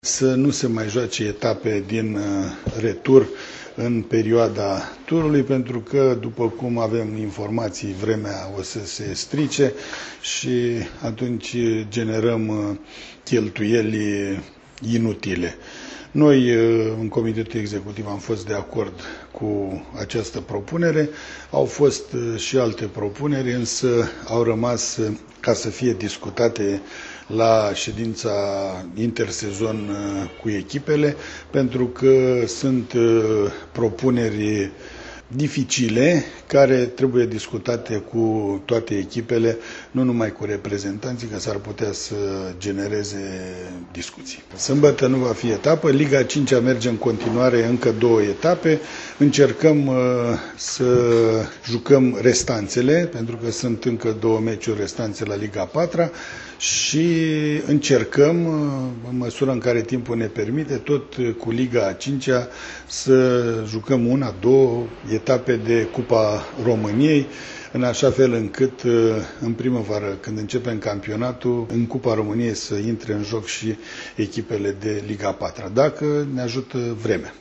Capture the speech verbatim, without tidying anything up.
să nu se mai joace etape din retur în perioada turului, pentru că, după cum avem informații, vremea o să se strice și atunci generăm cheltuieli inutile. Noi, în Comitetul Executiv, am fost de acord cu această propunere. Au fost și alte propuneri, însă au rămas ca să fie discutate la ședința intersezon cu echipele, pentru că sunt propuneri dificile, care trebuie discutate cu toate echipele, nu numai cu reprezentanții, că s-ar putea să genereze discuții. Sâmbătă nu va fi etapă, Liga a cincea merge în continuare încă două etape, încercăm uh, să jucăm restanțele, pentru că sunt încă două meciuri restanțe la Liga a patra și încercăm, în măsura în care timpul ne permite, tot cu Liga a cincea să jucăm una, două etape de Cupa României, în așa fel încât în primăvară, când începem campionatul, în Cupa României să intre în joc și echipele de Liga a patra, dacă ne ajută vremea.